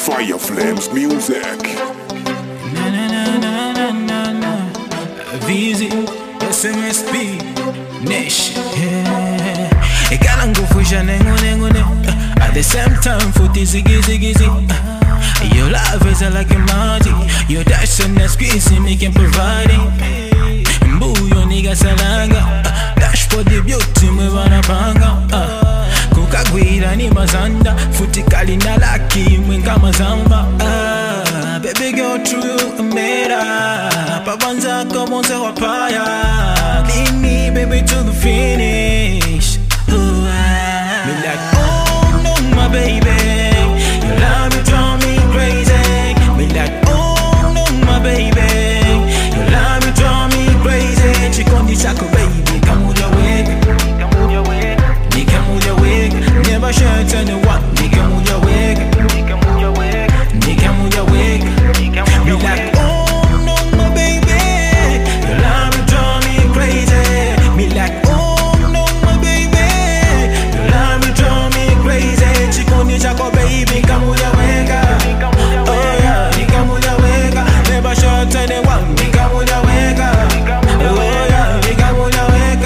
Fire Flames Music. Na na na na na na na. VZ, SMSP, Nation. Yeah. Ikala nguvu nengo. At the same time, footy ziggy. Your love is like a magic. Your dash and the squeeze making providing. Mboo yo nigga salanga. Dash for the beauty me wana panga. Kukagwira ni mazanda. Footy kali na laki mwenga mazamba. Baby girl true mera. Pabanza komonze wapaya. Lead me baby to the finish. Me like oh no my baby. Your love you drive me crazy. Me like oh no my baby. Your love you drive me crazy. Chikondi chako baby, come with your wig. Come with your wig. Never shirt anyone. Come with your wig. Come with your wig. Me like oh no my baby. Your love you drive me crazy. Me like oh no my baby. Your love you drive me crazy. Chikondi chako baby, come with your wig. Oh yeah, come with your wig. Never shirt anyone. Come with your wig. Oh yeah, come with your wig.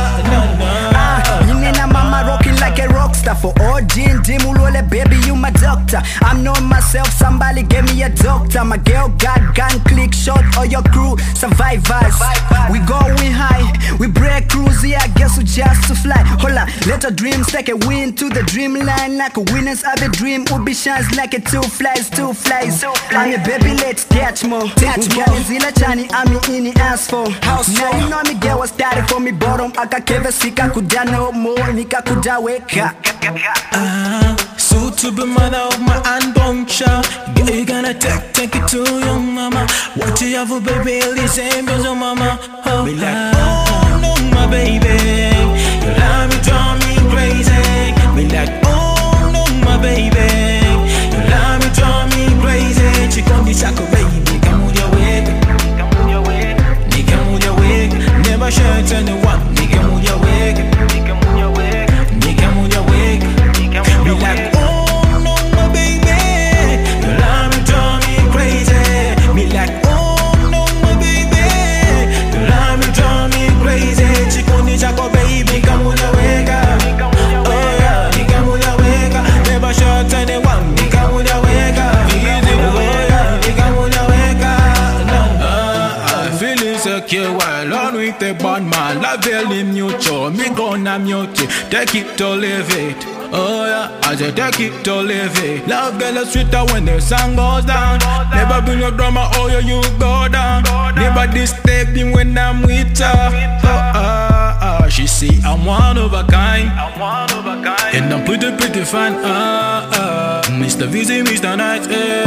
Like a rock star for Odin Dimulole, baby, you my doctor. I'm not myself, somebody gave me a doctor. My girl got gun, click shot, or your crew survivors. We going high, we break cruise, yeah, I guess we just to fly. Hola, let our dreams take a win to the dreamline. Like a winner's have a dream, will be shines like a two flies. I'm a baby, let's catch more. Zila chani, I'm in the asphalt. Now you know me, girl was started from me bottom. Aka keve sika kuda no more, nika kuda wake up. So to be mother of my unborn child, girl, you gonna take it to your mama. What you have, baby, listen to your mama. Oh, me like, oh no, my baby, your love you drive me crazy. Me like, oh no, my baby, your love you drive me crazy. Chikondi chako baby, come with your wig. Come with your wig. Never shirt anyone. Come with your wig. Me like, oh no my baby, your love you drive me crazy. Me like, oh no my baby, your love you drive me crazy. Chikondi chako baby, come with your wig. Oh yeah, come with your wig. Never short anyone, come with your wig. Oh yeah, come with your wig. I feel insecure while on with the bad man. La veille mutual, me gonna mute it. Take it or leave it. Oh yeah, I just take it or leave it. Love girl is sweeter when the sun goes down. Never bring no drama, oh yeah, you go down. Never disturb him when I'm with her. She say I'm one of a kind. And I'm pretty fine. Mr. VZ, Mr. Nice.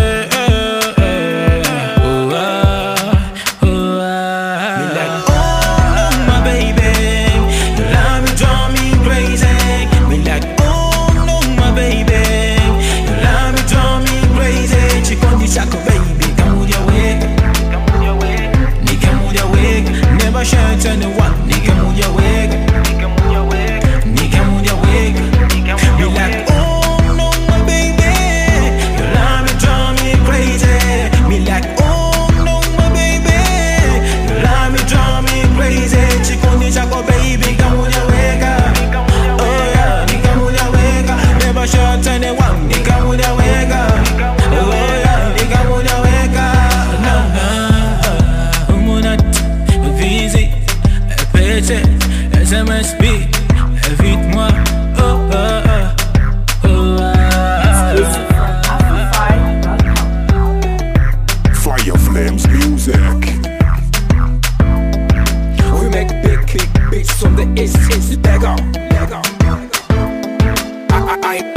Me like, oh no, my baby, your love you drive me crazy. Me like, baby, your love you drive me crazy. Chikondi chako baby, come with your wig. Come with your wig. Never shirt anyone. Come with your wig. Come with your wig. Me like, oh no my baby, your love you drive me crazy. Me like, oh no my baby, your love you drive me crazy. Chikondi chako baby, come with your wig. Oh yeah, come with your wig. Never short anyone, come with your wig. Oh yeah, come with your wig. Monat, VZ, PT, SMSP, invite-moi. Fire Flames Music. We make big beats from the east. Lego. I